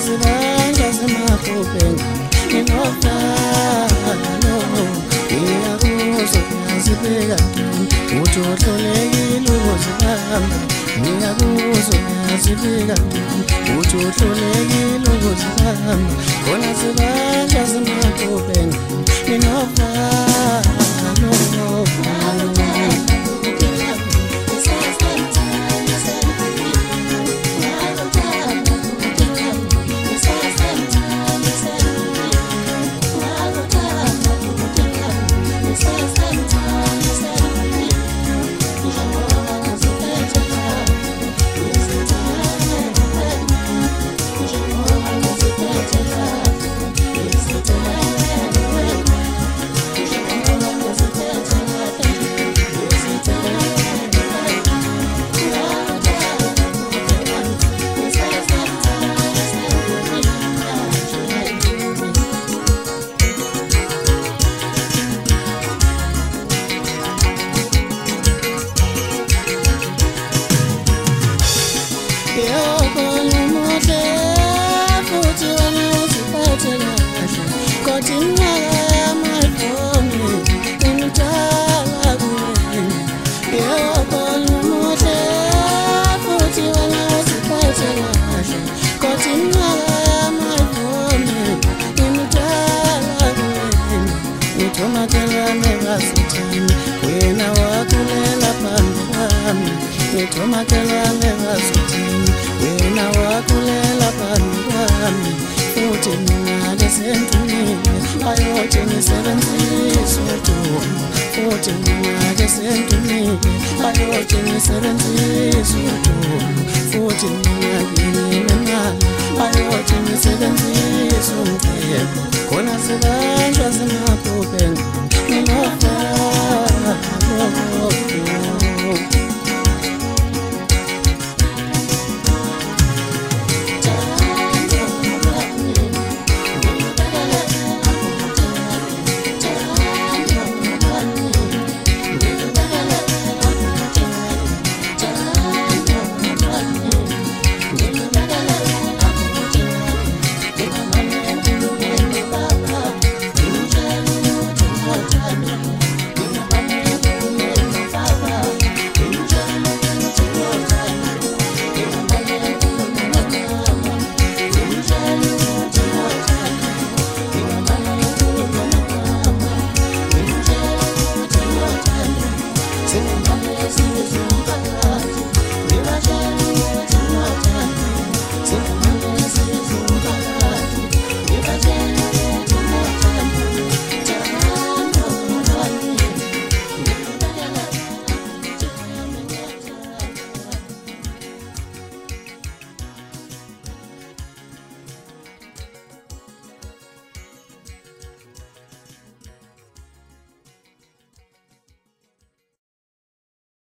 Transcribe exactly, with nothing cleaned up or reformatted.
zibanga zimaphuphenga nginofano ngiyakuzwa ngiyazibeka uthi uhlolekile ukuzibamba ngiyakuzwa ngiyazibeka uthi uhlolekile ukuzibamba khona zibanga zimaphuphenga nginofano wena wakulela phambi kwami ngithomakelwane ngazithini wena wakulela phambi kwami futhi mina ngisendumile ayothi ngisebenzise udumo futhi mina ngisendumile ayothi ngisebenzise udumo futhi mina nginemali ayothi ngisebenzise umcebo khona siba